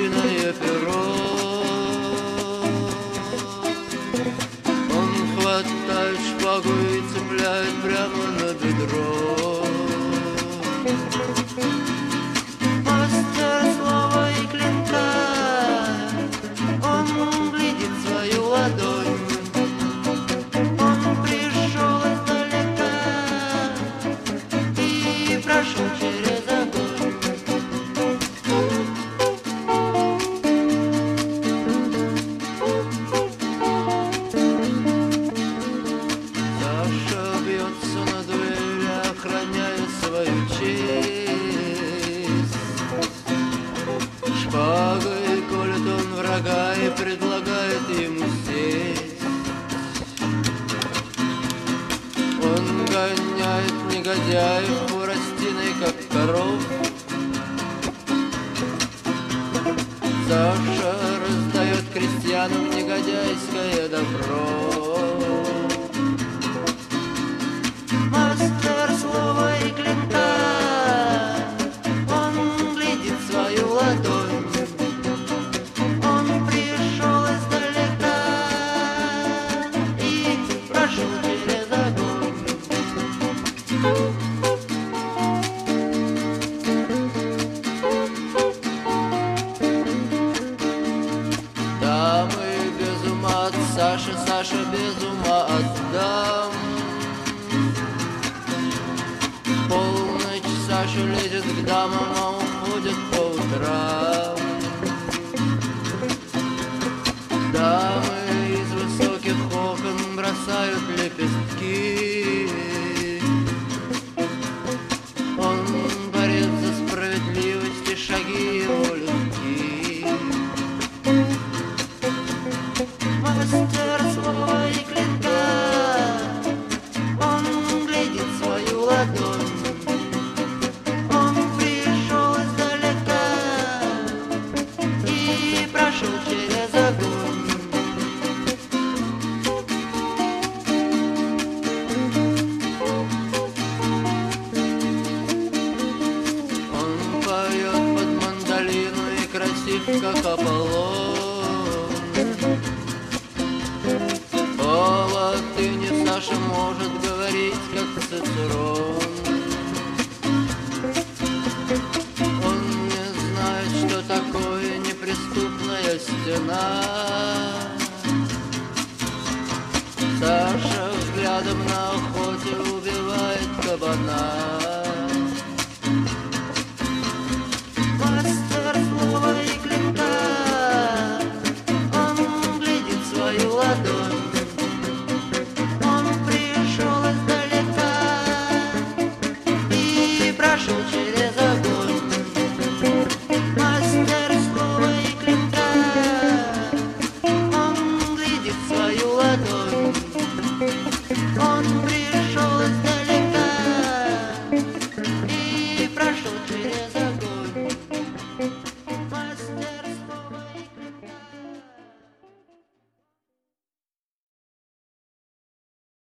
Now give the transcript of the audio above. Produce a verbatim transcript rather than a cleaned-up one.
перочинное перо. Он хватает шпагу и цепляет прямо на бедро. Мастер слова и клинка, он глядит свою ладонь. Он пришел издалека и прошел через огонь. Саша бьется на дуэли, охраняя свою честь. Шпагой колет он врага и предлагает ему сесть. Он гоняет негодяев хворостиной, как коров. Саша раздает крестьянам негодяйское добро. Мастер слова и клинка, он глядит свою ладонь. Он пришел издалека и прошел через огонь. Дамы без ума от Саши, Саша без ума от дам. В полночь Саша лезет к дамам, а уходит по утрам. Дамы из высоких окон бросают лепестки. Он борец за справедливость, и шаги его легки. Мастер слова и клинка, он глядит свою ладонь. Он пришел издалека и прошел через огонь. Он поет под мандолину и красив, как Аполлон. По латыни Саша может говорить, как Цицерон. Он не знает, что такое неприступная стена. Саша взглядом на охоте убивает кабана.